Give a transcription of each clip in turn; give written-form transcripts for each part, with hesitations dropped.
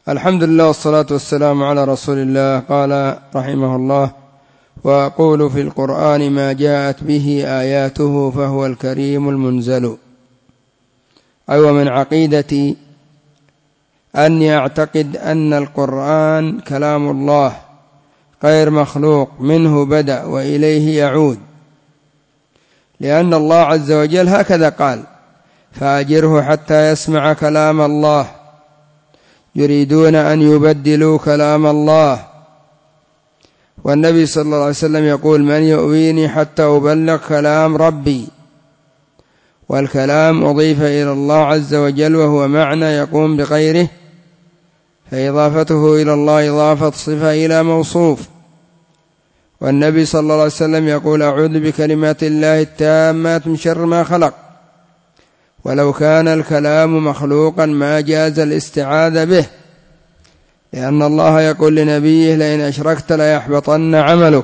الحمد لله والصلاة والسلام على رسول الله. قال رحمه الله: وأقول في القرآن ما جاءت به آياته فهو الكريم المنزل. أي ومن عقيدتي أني أعتقد أن القرآن كلام الله غير مخلوق، منه بدأ وإليه يعود، لأن الله عز وجل هكذا قال: فأجره حتى يسمع كلام الله، يريدون أن يبدلوا كلام الله. والنبي صلى الله عليه وسلم يقول: من يؤويني حتى أبلغ كلام ربي. والكلام أضيف إلى الله عز وجل، وهو معنى يقوم بغيره، فإضافته إلى الله إضافة صفة إلى موصوف. والنبي صلى الله عليه وسلم يقول: أعوذ بكلمات الله التامات من شر ما خلق. ولو كان الكلام مخلوقا ما جاز الاستعاذة به، لأن الله يقول لنبيه: لئن أشركت ليحبطن عملك.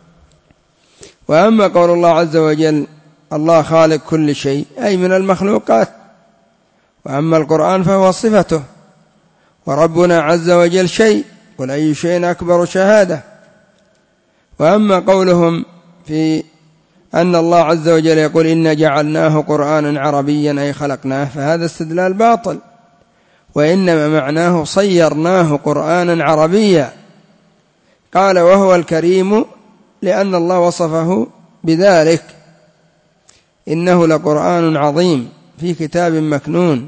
وأما قول الله عز وجل: الله خالق كل شيء، أي من المخلوقات. وأما القرآن فهو صفته، وربنا عز وجل شيء، قل أي شيء أكبر شهادة. وأما قولهم في أن الله عز وجل يقول: إنا جعلناه قرآنا عربيا، أي خلقناه، فهذا استدلال باطل، وإنما معناه صيرناه قرآنا عربيا. قال: وهو الكريم، لأن الله وصفه بذلك: إنه لقرآن عظيم في كتاب مكنون.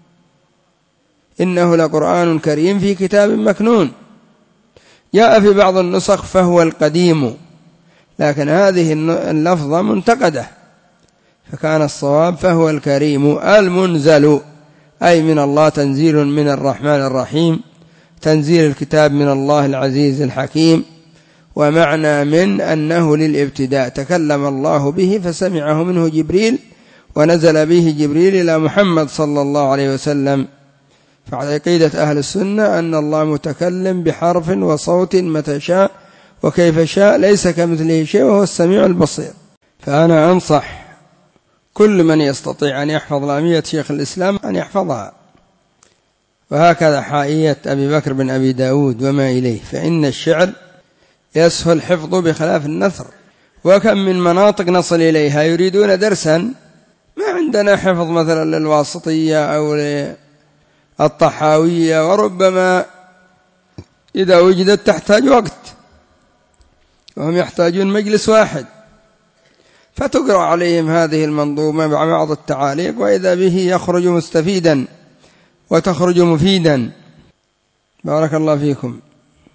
إنه لقرآن كريم في كتاب مكنون. جاء في بعض النسخ: فهو القديم، لكن هذه اللفظة منتقدة، فكان الصواب: فهو الكريم المنزل، أي من الله، تنزيل من الرحمن الرحيم، تنزيل الكتاب من الله العزيز الحكيم. ومعنى من أنه للابتداء، تكلم الله به فسمعه منه جبريل، ونزل به جبريل إلى محمد صلى الله عليه وسلم. فعقيدة أهل السنة أن الله متكلم بحرف وصوت متى شاء وكيف شاء، ليس كمثله شيء، وهو السميع البصير. فأنا أنصح كل من يستطيع أن يحفظ لامية شيخ الإسلام أن يحفظها، وهكذا حائية أبي بكر بن أبي داود وما إليه، فإن الشعر يسهل حفظه بخلاف النثر. وكم من مناطق نصل إليها يريدون درسا، ما عندنا حفظ مثلا للواسطية أو للطحاوية، وربما إذا وجدت تحتاج وقت، وهم يحتاجون مجلس واحد، فتقرأ عليهم هذه المنظومة مع بعض التعاليق، وإذا به يخرج مستفيدا وتخرج مفيدا. بارك الله فيكم.